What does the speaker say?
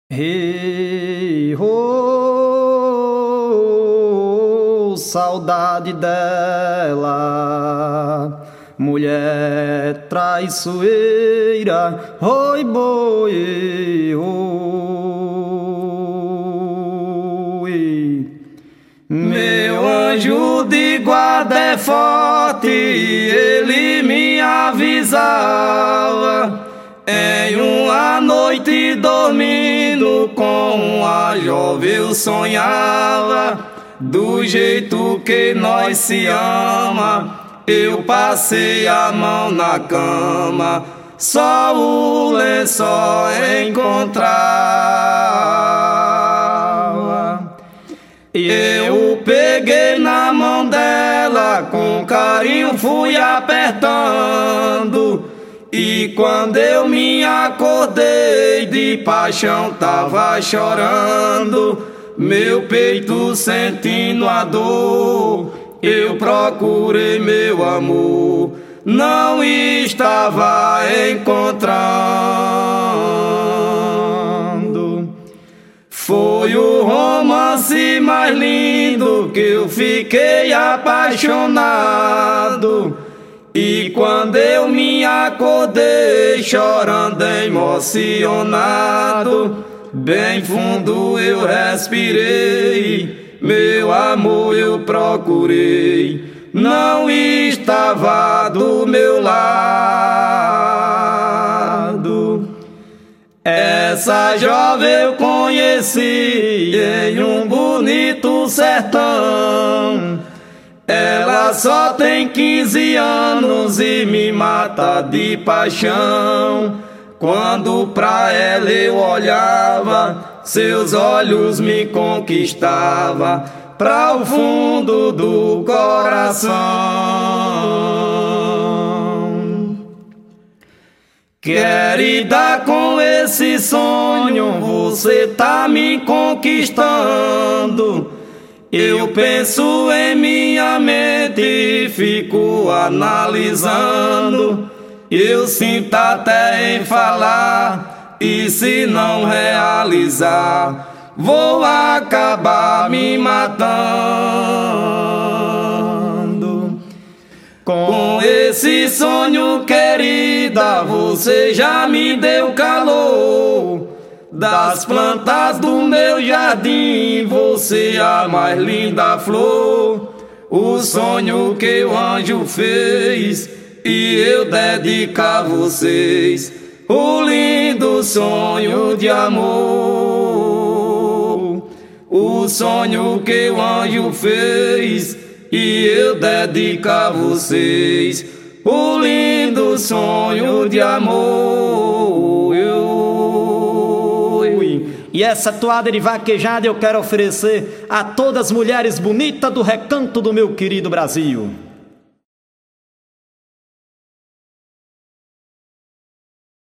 Hey, oh, saudade dela, mulher traiçoeira, oi, boi, oi. Meu anjo de guarda é forte, ele me avisava. Em uma noite dormindo com a jovem eu sonhava, do jeito que nós se ama, eu passei a mão na cama, só o lençol encontrava. Eu peguei na mão dela, com carinho fui apertando, e quando eu me acordei de paixão tava chorando, meu peito sentindo a dor, eu procurei meu amor, não estava encontrando. Foi o romance mais lindo que eu fiquei apaixonado, e quando eu me acordei chorando emocionado, bem fundo eu respirei, meu amor eu procurei, não estava do meu lado. Essa jovem eu conheci em um bonito sertão, ela só tem 15 anos e me mata de paixão. Quando pra ela eu olhava, seus olhos me conquistavam pra o fundo do coração. Querida, com esse sonho você tá me conquistando. Eu penso em minha mente e fico analisando. Eu sinto até em falar, e se não realizar, vou acabar me matando. Com esse sonho, querida, você já me deu calor. Das plantas do meu jardim, você é a mais linda flor. O sonho que o anjo fez, e eu dedico a vocês, o lindo sonho de amor. O sonho que o anjo fez, e eu dedico a vocês, o lindo sonho de amor. E essa toada de vaquejada eu quero oferecer a todas as mulheres bonitas do recanto do meu querido Brasil.